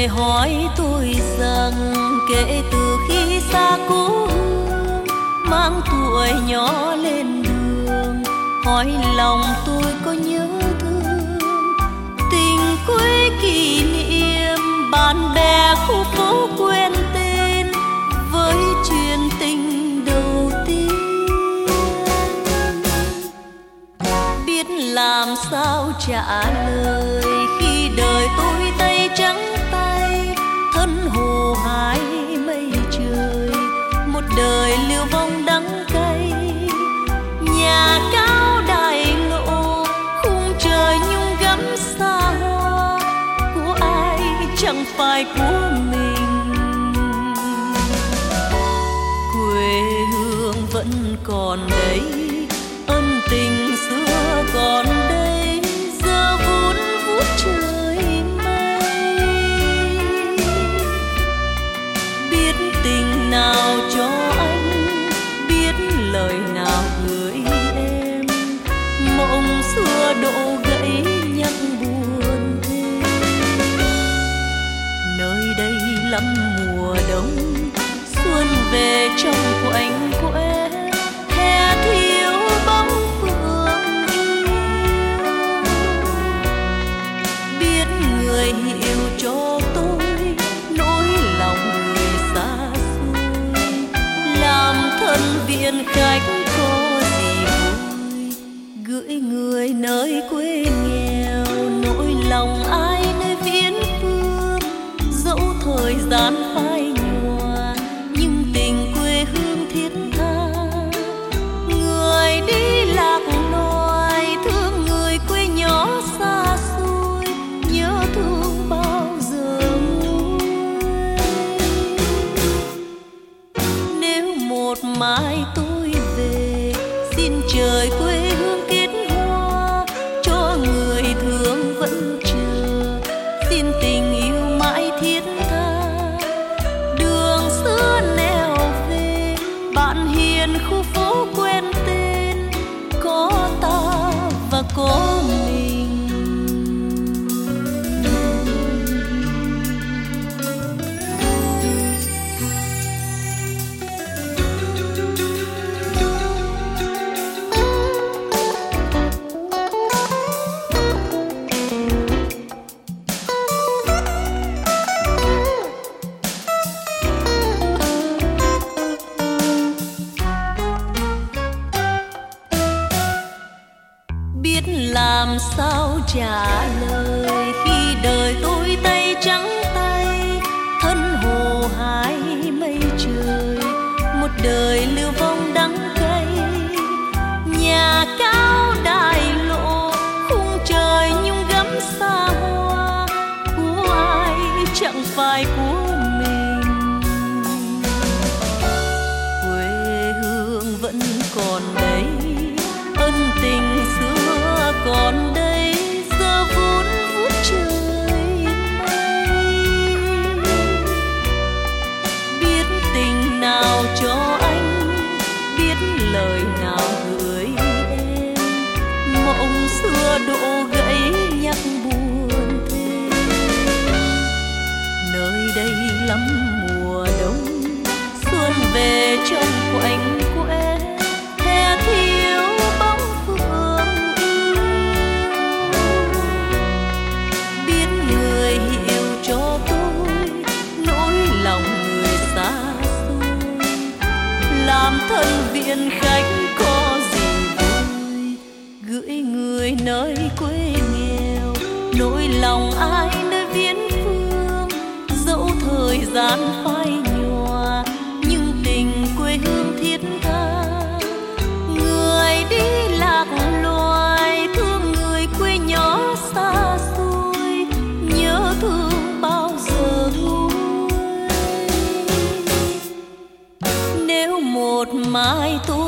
người hỏi tôi rằng kể từ khi xa cố hương, mang tuổi nhỏ lên đường, hỏi lòng tôi có nhớ thương tình quê kỷ niệm, bạn bè khu phố quen tên với chuyện tình đầu tiên. Biết làm sao trả lời khi đời tôi tay trắng tay, thân hồ hái mây trời, một đời lưu vong đắng cay. Nhà cao đài lộ, khung trời nhung gấm xa hoa, của ai chẳng phải của mình. Quê hương vẫn còn đấy, ân tình xưa còn đây, giờ vun vút trời mây. Biết tình nào cho anh, biết lời nào gửi em, mộng xưa độ gãy nhắc buồn thêm. Nơi đây lắm mùa đông, xuân về trong quạnh quẽ, hè thiếu bóng phượng yêu. Biết người hiểu cho tôi nỗi lòng người xa xôi, làm thân viện khách có gì vui, gửi người nơi quê nghèo, nỗi lòng ai nơi viễn phương. Dẫu thời gian phai nhòa, nhưng tình quê hương thiết tha. Người đi lạc loài, thương người quê nhỏ xa xôi, nhớ thương bao giờ nguôi. Nếu một mai tôi về, xin trời quê hương kết hoa, cho người thương vẫn chờ, xin tình yêu mãi thiết tha. Đường xưa nẻo về, bạn hiền khu phố quen tên, có ta và có mình. Biết làm sao trả lời khi đời tôi tay trắng tay, thân hồ hái mây trời, một đời lưu vong đắng cay. Nhà cao đài lộ, khung trời nhung gấm xa hoa, của ai chẳng phải của mình. Quê hương vẫn còn đấy, ân tình xưa còn đây, giờ vun vút trời mây. Biết tình nào cho anh, biết lời nào gửi em, mộng xưa độ gãy nhắc buồn thêm. Nơi đây lắm mùa đông, xuân về trong quạnh quẽ, hè thiếu bóng phượng yêu. Biết người hiểu cho tôi nỗi lòng người xa xôi, làm thân viện khách có gì vui, gửi người nơi quê nghèo, nỗi lòng ai nơi viễn phương. Dẫu thời gian phai nhòa, nhưng tình quê hương thiết tha. Người đi lạc loài, thương người quê nhỏ xa xôi, nhớ thương bao giờ nguôi. Nếu một mai tôi